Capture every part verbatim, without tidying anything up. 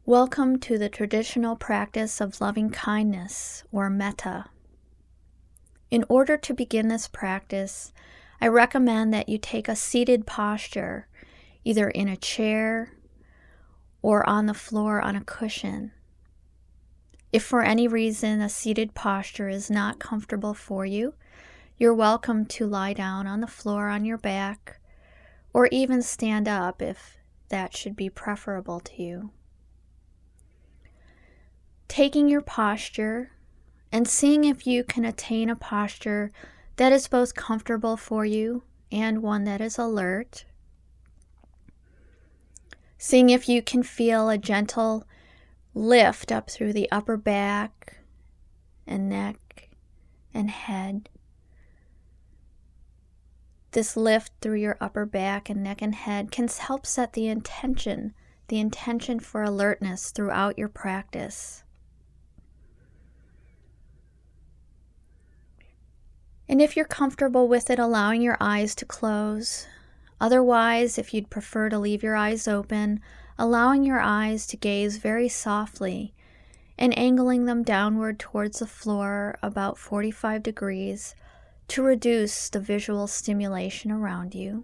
Welcome to the traditional practice of loving kindness, or metta. In order to begin this practice, I recommend that you take a seated posture, either in a chair or on the floor on a cushion. If for any reason a seated posture is not comfortable for you, you're welcome to lie down on the floor on your back, or even stand up if that should be preferable to you. Taking your posture and seeing if you can attain a posture that is both comfortable for you and one that is alert. Seeing if you can feel a gentle lift up through the upper back and neck and head. This lift through your upper back and neck and head can help set the intention, the intention for alertness throughout your practice. And if you're comfortable with it, allowing your eyes to close. Otherwise, if you'd prefer to leave your eyes open, allowing your eyes to gaze very softly and angling them downward towards the floor about forty-five degrees to reduce the visual stimulation around you.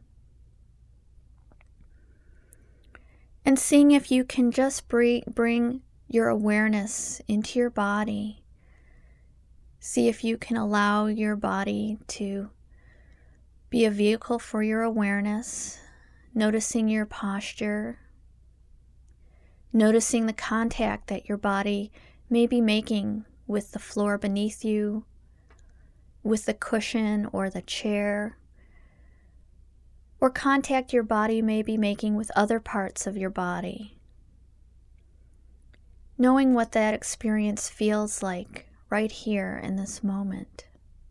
And seeing if you can just bring your awareness into your body. See if you can allow your body to be a vehicle for your awareness, noticing your posture, noticing the contact that your body may be making with the floor beneath you, with the cushion or the chair, or contact your body may be making with other parts of your body. Knowing what that experience feels like right here in this moment.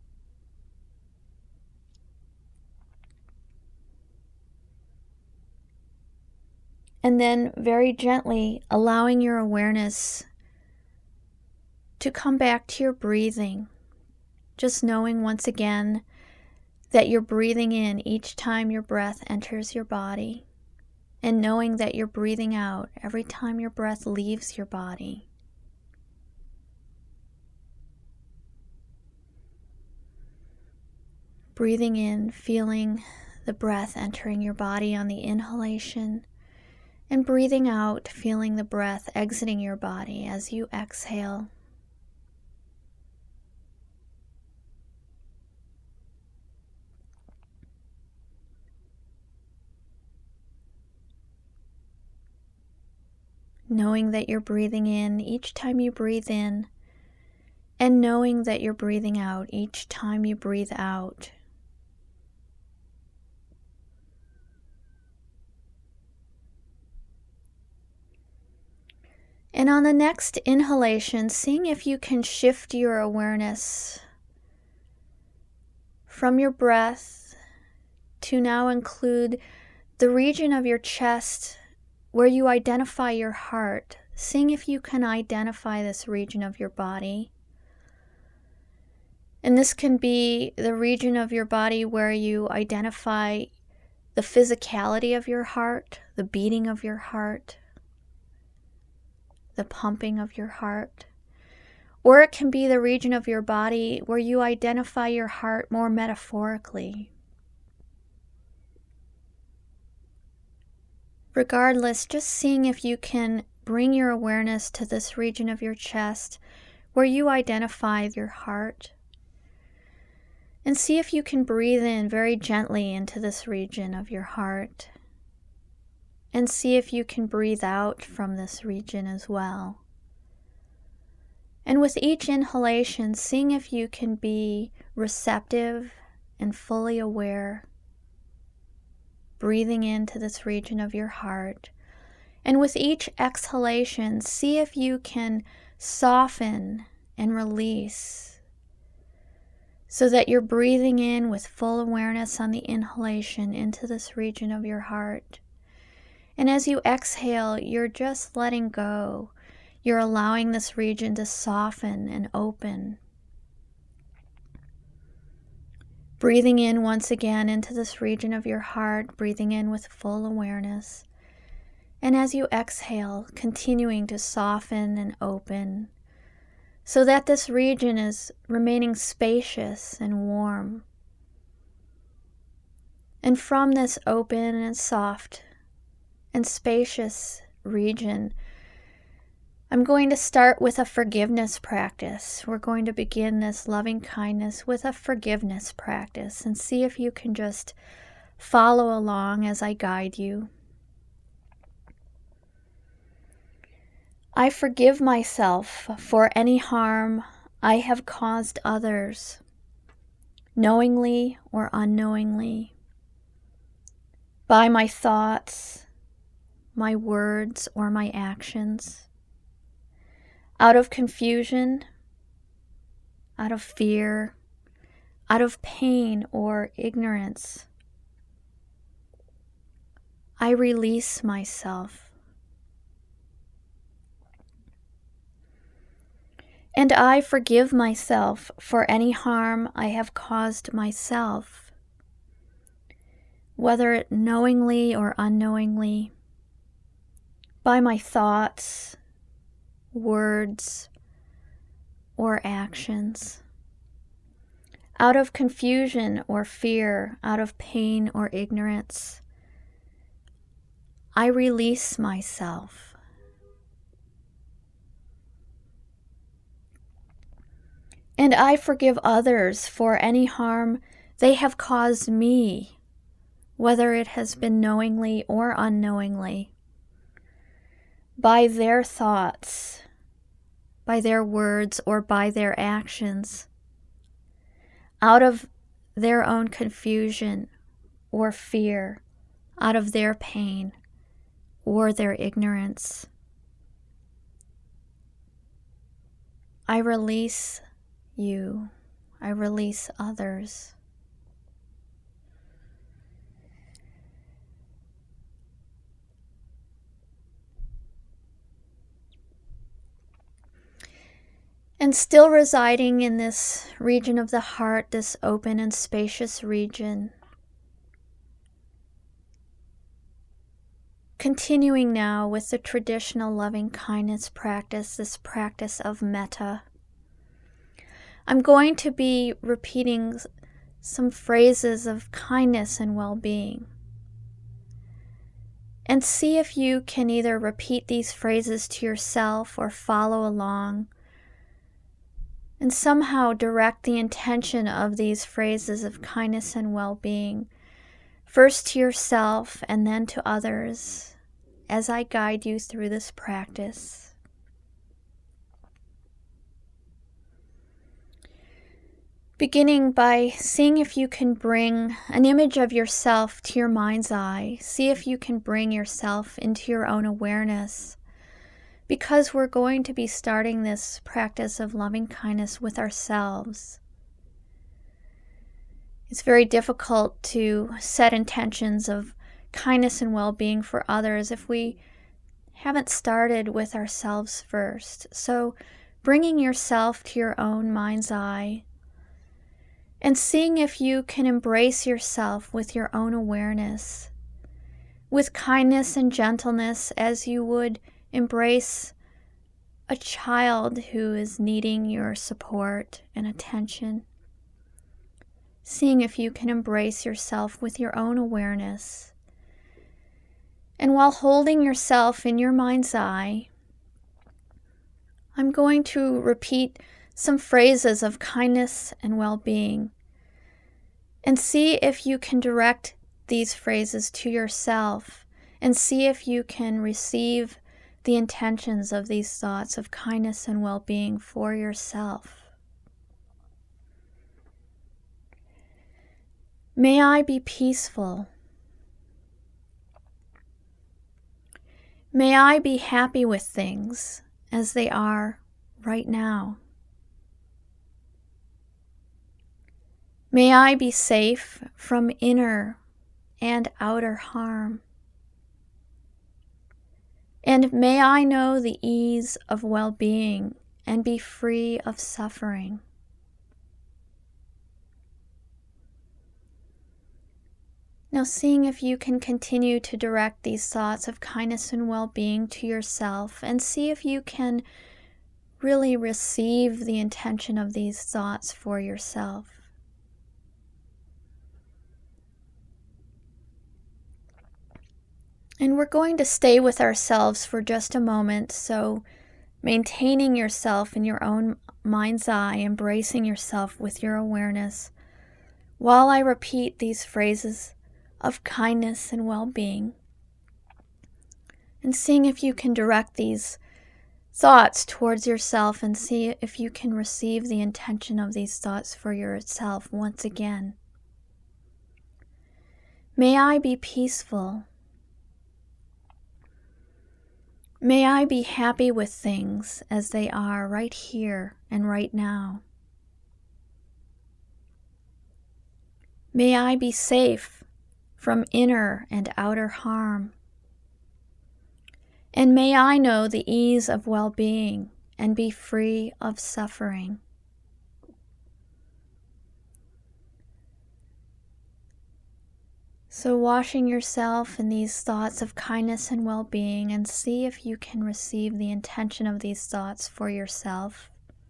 And then very gently allowing your awareness to come back to your breathing. Just knowing once again that you're breathing in each time your breath enters your body, and knowing that you're breathing out every time your breath leaves your body. Breathing in, feeling the breath entering your body on the inhalation, and breathing out, feeling the breath exiting your body as you exhale. Knowing that you're breathing in each time you breathe in, and knowing that you're breathing out each time you breathe out. And on the next inhalation, seeing if you can shift your awareness from your breath to now include the region of your chest where you identify your heart. Seeing if you can identify this region of your body. And this can be the region of your body where you identify the physicality of your heart, the beating of your heart, the pumping of your heart. Or it can be the region of your body where you identify your heart more metaphorically. Regardless, just seeing if you can bring your awareness to this region of your chest where you identify your heart. And see if you can breathe in very gently into this region of your heart. And see if you can breathe out from this region as well. And with each inhalation, seeing if you can be receptive and fully aware. Breathing into this region of your heart. And with each exhalation, see if you can soften and release so that you're breathing in with full awareness on the inhalation into this region of your heart. And as you exhale, you're just letting go. You're allowing this region to soften and open. Breathing in once again into this region of your heart, breathing in with full awareness. And as you exhale, continuing to soften and open so that this region is remaining spacious and warm. And from this open and soft and spacious region, I'm going to start with a forgiveness practice. We're going to begin this loving kindness with a forgiveness practice and see if you can just follow along as I guide you. I forgive myself for any harm I have caused others, knowingly or unknowingly, by my thoughts, my words, or my actions, out of confusion, out of fear, out of pain or ignorance. I release myself. And I forgive myself for any harm I have caused myself, whether knowingly or unknowingly, by my thoughts, words, or actions, out of confusion or fear, out of pain or ignorance. I release myself. And I forgive others for any harm they have caused me, whether it has been knowingly or unknowingly, by their thoughts, by their words, or by their actions, out of their own confusion or fear, out of their pain or their ignorance. I release you. I release others. And still residing in this region of the heart, this open and spacious region, continuing now with the traditional loving kindness practice, this practice of metta. I'm going to be repeating some phrases of kindness and well-being. And see if you can either repeat these phrases to yourself or follow along and somehow direct the intention of these phrases of kindness and well-being, first to yourself and then to others, as I guide you through this practice. Beginning by seeing if you can bring an image of yourself to your mind's eye. See if you can bring yourself into your own awareness, because we're going to be starting this practice of loving kindness with ourselves. It's very difficult to set intentions of kindness and well-being for others if we haven't started with ourselves first. So bringing yourself to your own mind's eye and seeing if you can embrace yourself with your own awareness, with kindness and gentleness, as you would embrace a child who is needing your support and attention. Seeing if you can embrace yourself with your own awareness. And while holding yourself in your mind's eye, I'm going to repeat some phrases of kindness and well-being, and see if you can direct these phrases to yourself, and see if you can receive the intentions of these thoughts of kindness and well-being for yourself. May I be peaceful. May I be happy with things as they are right now. May I be safe from inner and outer harm. And may I know the ease of well-being and be free of suffering. Now, seeing if you can continue to direct these thoughts of kindness and well-being to yourself, and see if you can really receive the intention of these thoughts for yourself. And we're going to stay with ourselves for just a moment, so maintaining yourself in your own mind's eye, embracing yourself with your awareness, while I repeat these phrases of kindness and well-being, and seeing if you can direct these thoughts towards yourself and see if you can receive the intention of these thoughts for yourself once again. May I be peaceful. May I be happy with things as they are right here and right now. May I be safe from inner and outer harm. And may I know the ease of well-being and be free of suffering. So washing yourself in these thoughts of kindness and well-being, and see if you can receive the intention of these thoughts for yourself.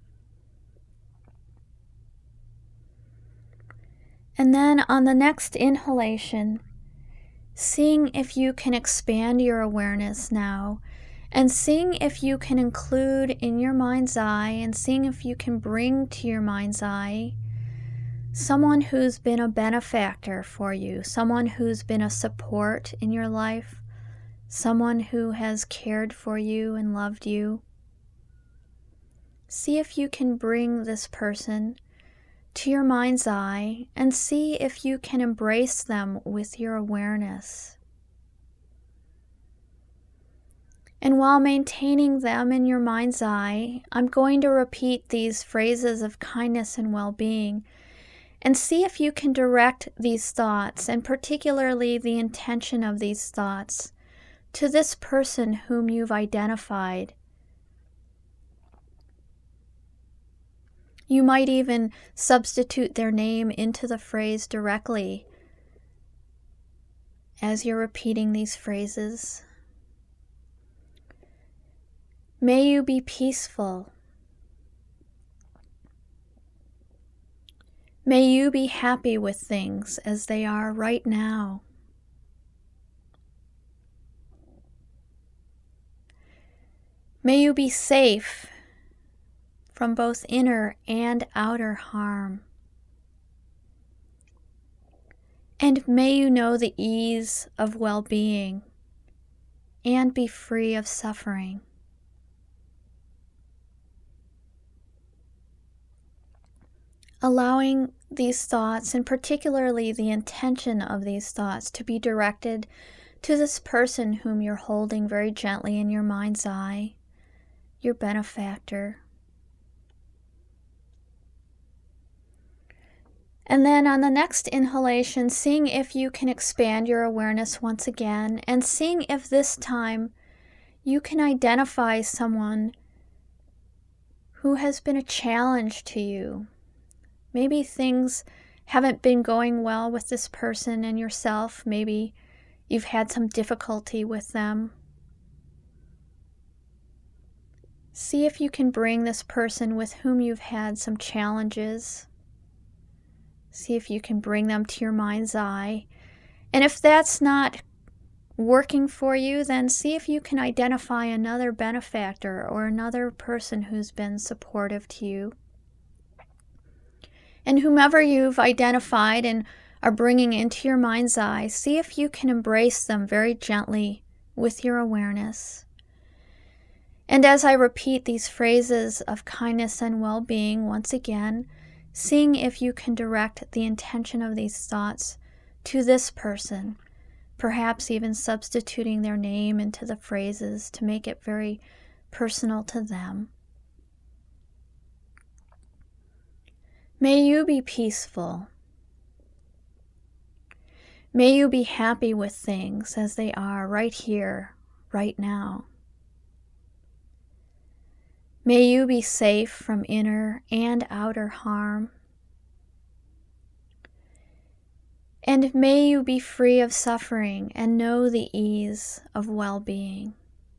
And then on the next inhalation, seeing if you can expand your awareness now, and seeing if you can include in your mind's eye, and seeing if you can bring to your mind's eye someone who's been a benefactor for you, someone who's been a support in your life, someone who has cared for you and loved you. See if you can bring this person to your mind's eye, and see if you can embrace them with your awareness. And while maintaining them in your mind's eye, I'm going to repeat these phrases of kindness and well-being, and see if you can direct these thoughts, and particularly the intention of these thoughts, to this person whom you've identified. You might even substitute their name into the phrase directly as you're repeating these phrases. May you be peaceful. May you be happy with things as they are right now. May you be safe from both inner and outer harm. And may you know the ease of well-being and be free of suffering. Allowing these thoughts, and particularly the intention of these thoughts, to be directed to this person whom you're holding very gently in your mind's eye, your benefactor. And then on the next inhalation, seeing if you can expand your awareness once again, and seeing if this time you can identify someone who has been a challenge to you. Maybe things haven't been going well with this person and yourself. Maybe you've had some difficulty with them. See if you can bring this person with whom you've had some challenges. See if you can bring them to your mind's eye. And if that's not working for you, then see if you can identify another benefactor or another person who's been supportive to you. And whomever you've identified and are bringing into your mind's eye, see if you can embrace them very gently with your awareness. And as I repeat these phrases of kindness and well-being once again, seeing if you can direct the intention of these thoughts to this person, perhaps even substituting their name into the phrases to make it very personal to them. May you be peaceful. May you be happy with things as they are right here, right now. May you be safe from inner and outer harm. And may you be free of suffering and know the ease of well-being.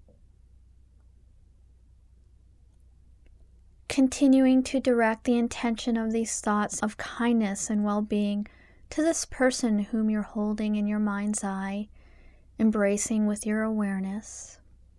Continuing to direct the intention of these thoughts of kindness and well-being to this person whom you're holding in your mind's eye, embracing with your awareness.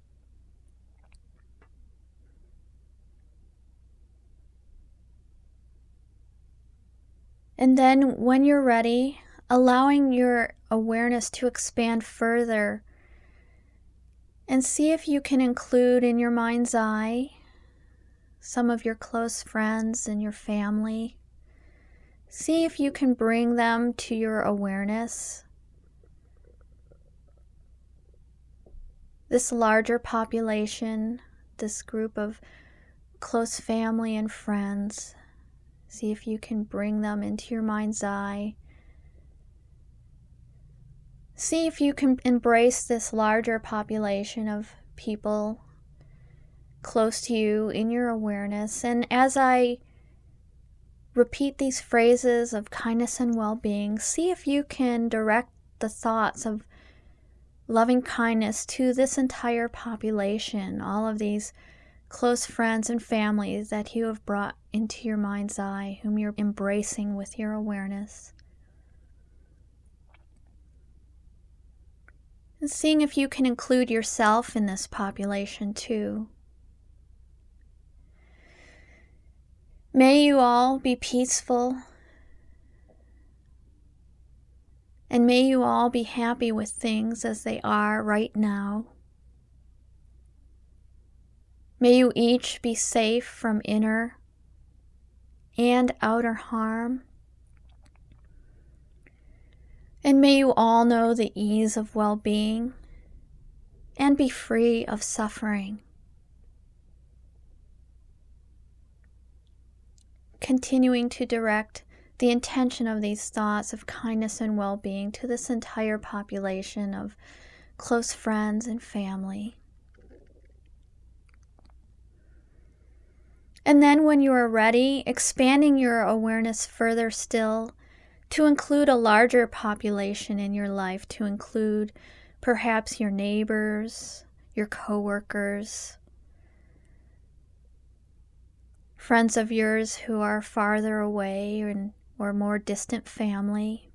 And then when you're ready, allowing your awareness to expand further, and see if you can include in your mind's eye some of your close friends and your family. See if you can bring them to your awareness. This larger population, this group of close family and friends, see if you can bring them into your mind's eye. See if you can embrace this larger population of people close to you in your awareness. And as I repeat these phrases of kindness and well-being, see if you can direct the thoughts of loving kindness to this entire population, all of these close friends and families that you have brought into your mind's eye, whom you're embracing with your awareness. And seeing if you can include yourself in this population too. May you all be peaceful, and may you all be happy with things as they are right now. May you each be safe from inner and outer harm. And may you all know the ease of well-being and be free of suffering. Continuing to direct the intention of these thoughts of kindness and well-being to this entire population of close friends and family. And then when you are ready, expanding your awareness further still to include a larger population in your life, to include perhaps your neighbors, your coworkers, friends of yours who are farther away and, or more distant family.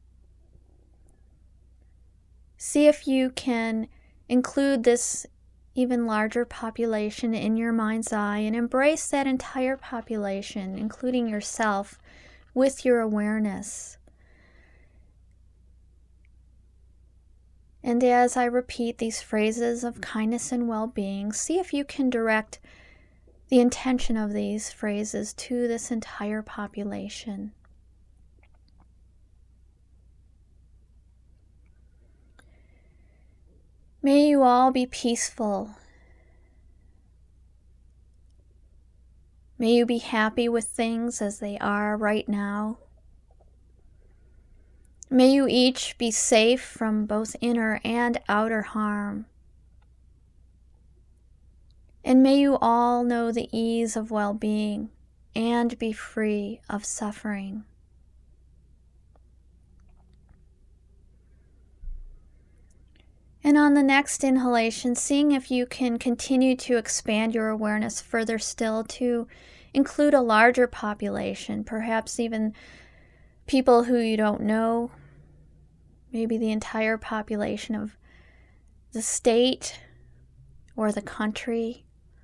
See if you can include this even larger population in your mind's eye and embrace that entire population, including yourself, with your awareness. And as I repeat these phrases of kindness and well-being, see if you can direct the intention of these phrases to this entire population. May you all be peaceful. May you be happy with things as they are right now. May you each be safe from both inner and outer harm. And may you all know the ease of well-being and be free of suffering. And on the next inhalation, seeing if you can continue to expand your awareness further still to include a larger population, perhaps even people who you don't know, maybe the entire population of the state or the country.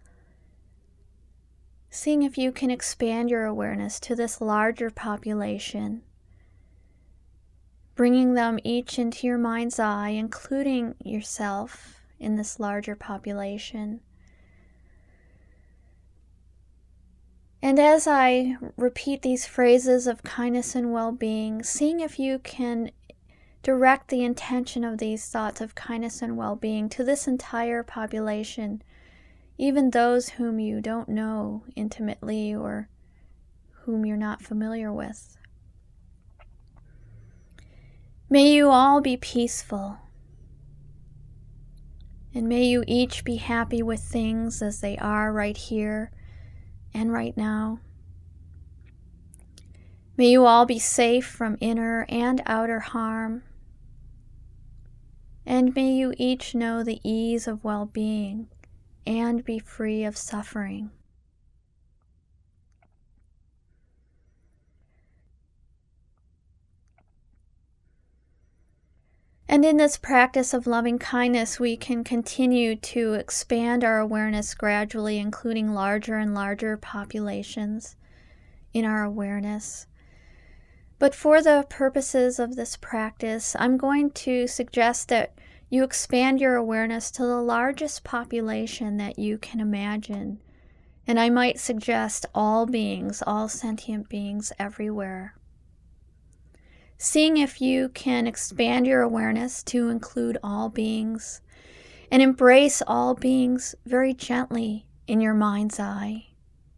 Seeing if you can expand your awareness to this larger population, bringing them each into your mind's eye, including yourself in this larger population. And as I repeat these phrases of kindness and well-being, seeing if you can direct the intention of these thoughts of kindness and well-being to this entire population, even those whom you don't know intimately or whom you're not familiar with. May you all be peaceful, and may you each be happy with things as they are right here and right now. May you all be safe from inner and outer harm. And may you each know the ease of well-being and be free of suffering. And in this practice of loving kindness, we can continue to expand our awareness gradually, including larger and larger populations in our awareness. But for the purposes of this practice, I'm going to suggest that you expand your awareness to the largest population that you can imagine. And I might suggest all beings, all sentient beings everywhere. Seeing if you can expand your awareness to include all beings and embrace all beings very gently in your mind's eye.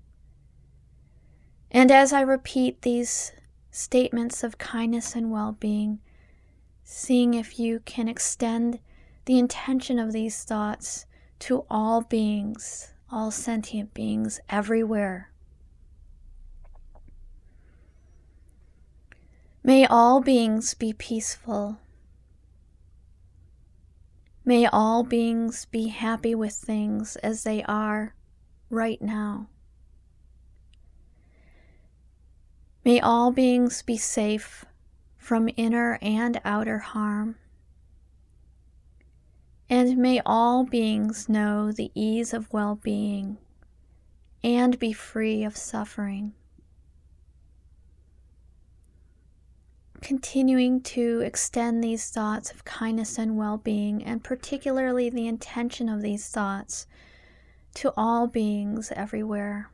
And as I repeat these statements of kindness and well-being, seeing if you can extend the intention of these thoughts to all beings, all sentient beings everywhere. May all beings be peaceful. May all beings be happy with things as they are right now. May all beings be safe from inner and outer harm. And may all beings know the ease of well-being and be free of suffering. Continuing to extend these thoughts of kindness and well-being, and particularly the intention of these thoughts, to all beings everywhere.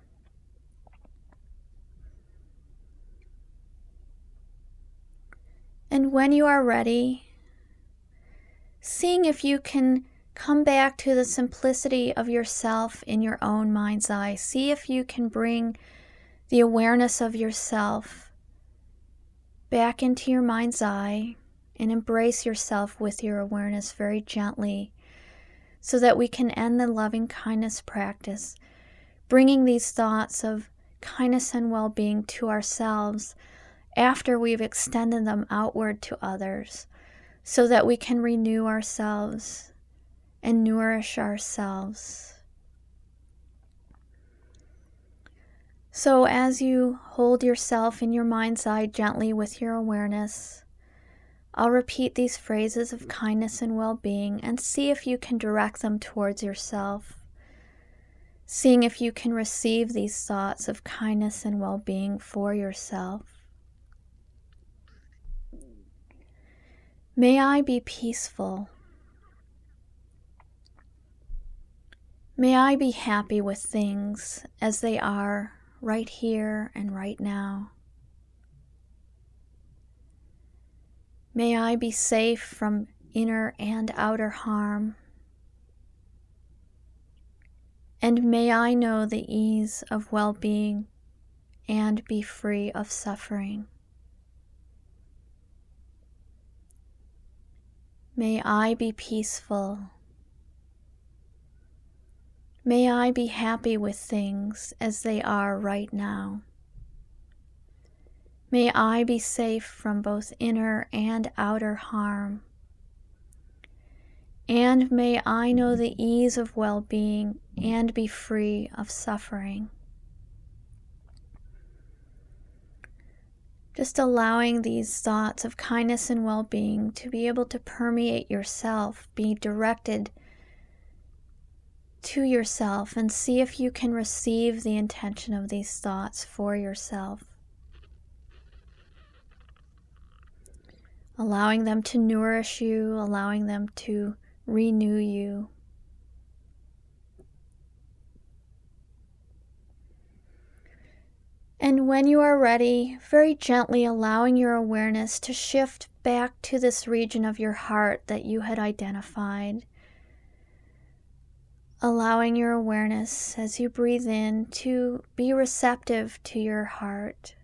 And when you are ready, seeing if you can come back to the simplicity of yourself in your own mind's eye. See if you can bring the awareness of yourself back into your mind's eye and embrace yourself with your awareness very gently, so that we can end the loving kindness practice, bringing these thoughts of kindness and well-being to ourselves after we've extended them outward to others, so that we can renew ourselves and nourish ourselves. So as you hold yourself in your mind's eye gently with your awareness, I'll repeat these phrases of kindness and well-being and see if you can direct them towards yourself, seeing if you can receive these thoughts of kindness and well-being for yourself. May I be peaceful. May I be happy with things as they are right here and right now. May I be safe from inner and outer harm. And may I know the ease of well-being and be free of suffering. May I be peaceful. May I be happy with things as they are right now. May I be safe from both inner and outer harm. And may I know the ease of well-being and be free of suffering. Just allowing these thoughts of kindness and well-being to be able to permeate yourself, be directed to yourself, and see if you can receive the intention of these thoughts for yourself. Allowing them to nourish you, allowing them to renew you. And when you are ready, very gently allowing your awareness to shift back to this region of your heart that you had identified. Allowing your awareness as you breathe in to be receptive to your heart.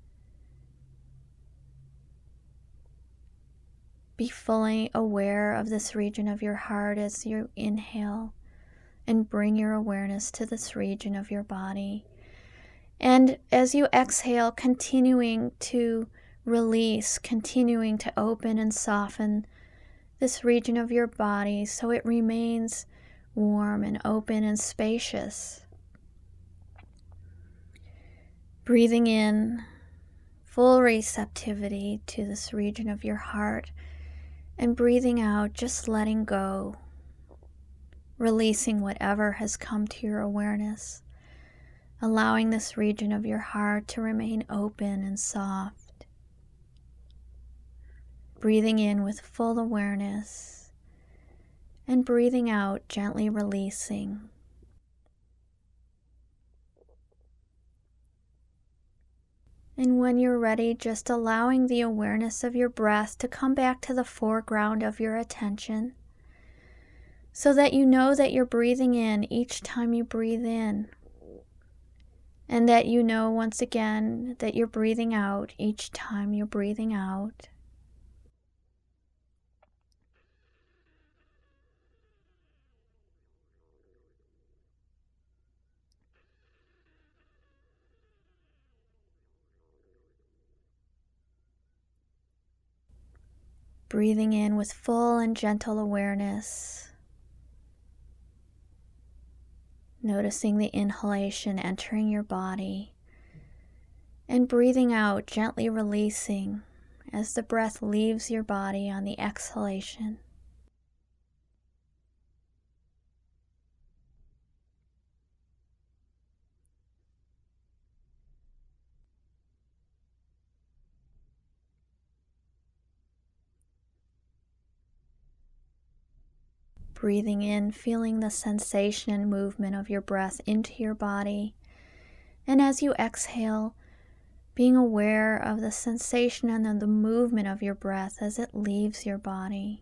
Be fully aware of this region of your heart as you inhale and bring your awareness to this region of your body. And as you exhale, continuing to release, continuing to open and soften this region of your body so it remains warm and open and spacious. Breathing in full receptivity to this region of your heart, and breathing out, just letting go, releasing whatever has come to your awareness, allowing this region of your heart to remain open and soft. Breathing in with full awareness, and breathing out, gently releasing. And when you're ready, just allowing the awareness of your breath to come back to the foreground of your attention, so that you know that you're breathing in each time you breathe in, and that you know once again that you're breathing out each time you're breathing out. Breathing in with full and gentle awareness. Noticing the inhalation entering your body. And breathing out, gently releasing as the breath leaves your body on the exhalation. Breathing in, feeling the sensation and movement of your breath into your body. And as you exhale, being aware of the sensation and then the movement of your breath as it leaves your body.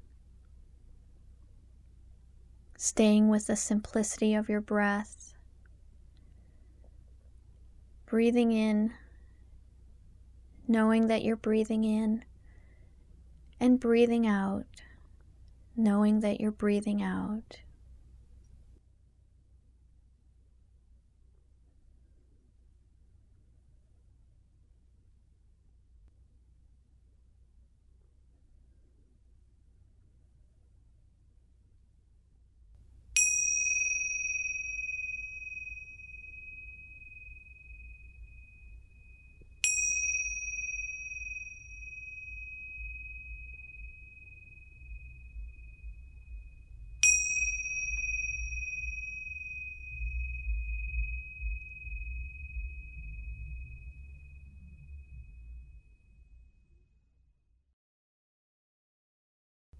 Staying with the simplicity of your breath. Breathing in, knowing that you're breathing in, and breathing out, knowing that you're breathing out.